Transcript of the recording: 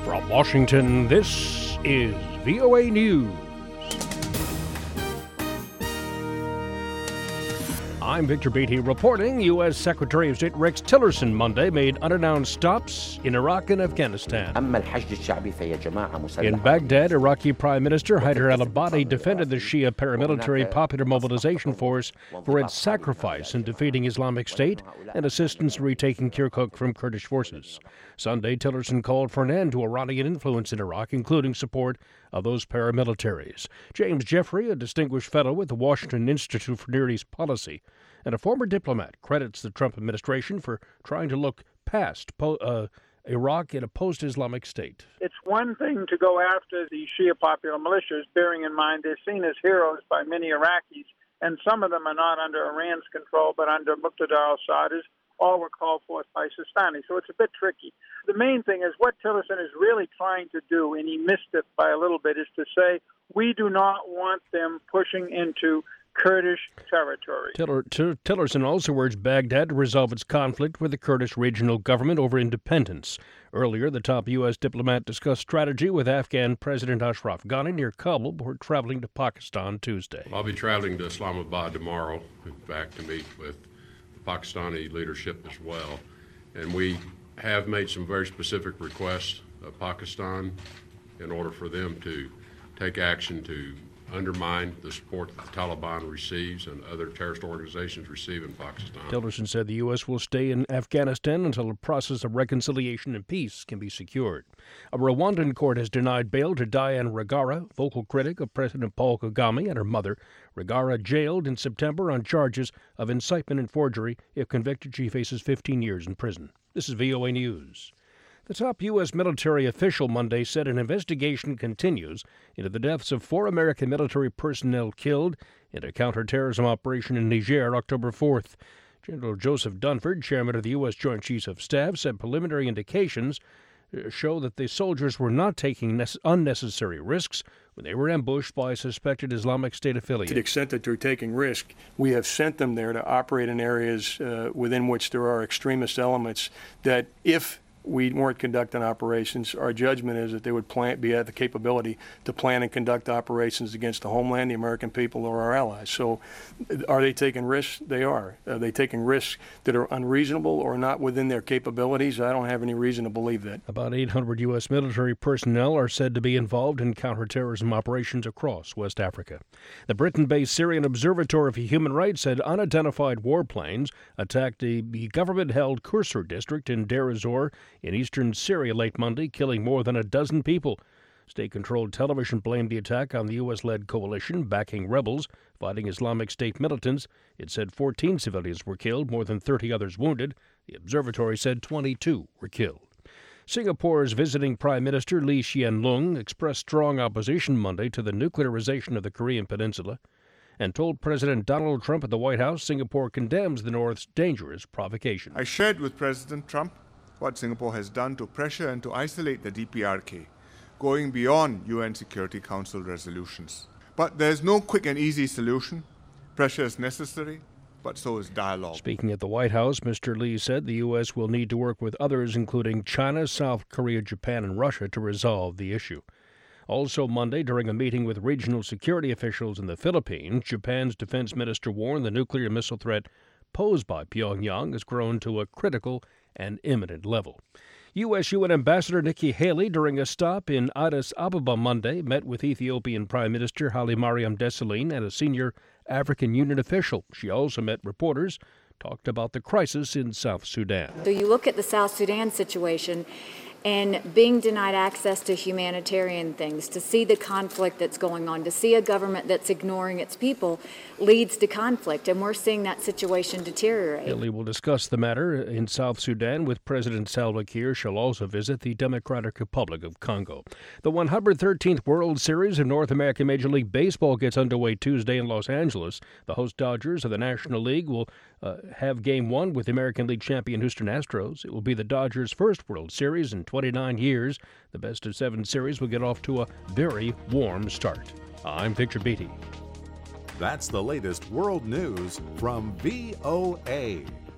From Washington, this is VOA News. I'm Victor Beatty reporting. U.S. Secretary of State Rex Tillerson Monday made unannounced stops in Iraq and Afghanistan. In Baghdad, Iraqi Prime Minister Haider al-Abadi defended the Shia paramilitary Popular Mobilization Force for its sacrifice in defeating Islamic State and assistance in retaking Kirkuk from Kurdish forces. Sunday, Tillerson called for an end to Iranian influence in Iraq, including support of those paramilitaries. James Jeffrey, a distinguished fellow with the Washington Institute for Near East Policy and a former diplomat, credits the Trump administration for trying to look past Iraq in a post-Islamic state. It's one thing to go after the Shia popular militias, bearing in mind they're seen as heroes by many Iraqis, and some of them are not under Iran's control, but under Muqtada al-Assad, all were called forth by Sistani. So it's a bit tricky. The main thing is what Tillerson is really trying to do, and he missed it by a little bit, is to say we do not want them pushing into Kurdish territory. Tillerson also urged Baghdad to resolve its conflict with the Kurdish regional government over independence. Earlier, the top U.S. diplomat discussed strategy with Afghan President Ashraf Ghani near Kabul before traveling to Pakistan Tuesday. I'll be traveling to Islamabad tomorrow, in fact, to meet with the Pakistani leadership as well. And we have made some very specific requests of Pakistan in order for them to take action to undermine the support that the Taliban receives and other terrorist organizations receive in Pakistan. Tillerson said the U.S. will stay in Afghanistan until a process of reconciliation and peace can be secured. A Rwandan court has denied bail to Diane Rwigara, vocal critic of President Paul Kagame, and her mother. Rwigara jailed in September on charges of incitement and forgery. If convicted, she faces 15 years in prison. This is VOA News. The top U.S. military official Monday said an investigation continues into the deaths of 4 American military personnel killed in a counterterrorism operation in Niger October 4th. General Joseph Dunford, chairman of the U.S. Joint Chiefs of Staff, said preliminary indications show that the soldiers were not taking unnecessary risks when they were ambushed by a suspected Islamic State affiliate. To the extent that they're taking risk, we have sent them there to operate in areas within which there are extremist elements that if we weren't conducting operations, our judgment is that they would have the capability to plan and conduct operations against the homeland, the American people, or our allies. So are they taking risks? They are. Are they taking risks that are unreasonable or not within their capabilities? I don't have any reason to believe that. About 800 U.S. military personnel are said to be involved in counterterrorism operations across West Africa. The Britain-based Syrian Observatory for Human Rights said unidentified warplanes attacked the government-held Qursor district in Deir ez-Zor in eastern Syria late Monday, killing more than a dozen people. State-controlled television blamed the attack on the U.S.-led coalition backing rebels fighting Islamic State militants. It said 14 civilians were killed, more than 30 others wounded. The observatory said 22 were killed. Singapore's visiting Prime Minister Lee Hsien Loong expressed strong opposition Monday to the nuclearization of the Korean Peninsula and told President Donald Trump at the White House Singapore condemns the North's dangerous provocation. I shared with President Trump what Singapore has done to pressure and to isolate the DPRK, going beyond UN Security Council resolutions. But there's no quick and easy solution. Pressure is necessary, but so is dialogue. Speaking at the White House, Mr. Lee said the U.S. will need to work with others, including China, South Korea, Japan, and Russia, to resolve the issue. Also Monday, during a meeting with regional security officials in the Philippines, Japan's defense minister warned the nuclear missile threat posed by Pyongyang has grown to a critical and imminent level. U.S. UN Ambassador Nikki Haley, during a stop in Addis Ababa Monday, met with Ethiopian Prime Minister Haile Mariam Desalegn and a senior African Union official. She also met reporters, talked about the crisis in South Sudan. So you look at the South Sudan situation and being denied access to humanitarian things, to see the conflict that's going on, to see a government that's ignoring its people leads to conflict, and we're seeing that situation deteriorate. Haley will discuss the matter in South Sudan with President Salva Kiir. She'll also visit the Democratic Republic of Congo. The 113th World Series of North American Major League Baseball gets underway Tuesday in Los Angeles. The host Dodgers of the National League will have Game 1 with the American League champion Houston Astros. It will be the Dodgers' first World Series in 29 years. The best-of-7 series will get off to a very warm start. I'm Victor Beatty. That's the latest world news from VOA.